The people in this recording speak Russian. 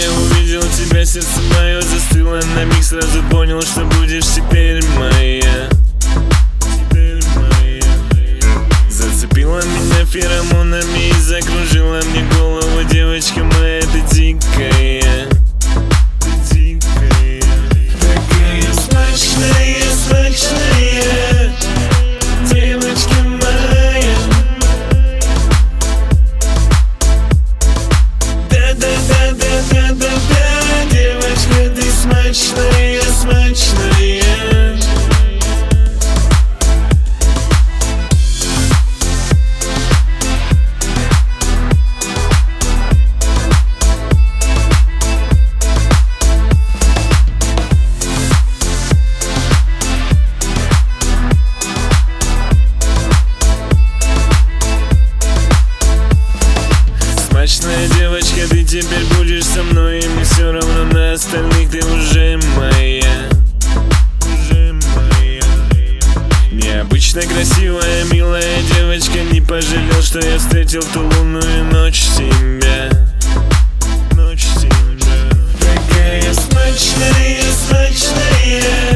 я увидел тебя, сердце мое застыло на миг, сразу понял, что будешь теперь моя. Зацепила меня феромонами и закружила мне голову. Девочка моя, ты дикая. Такая смачная, смачная девочка моя. Да-да-да-да-да-да-да, девочка, ты смачная, смачная. Смачная девочка, ты теперь будешь со мной, и мне все равно на остальных, ты уже моя. Необычно красивая, милая девочка, не пожалел, что я встретил ту лунную ночь тебя. Такая смачная, смачная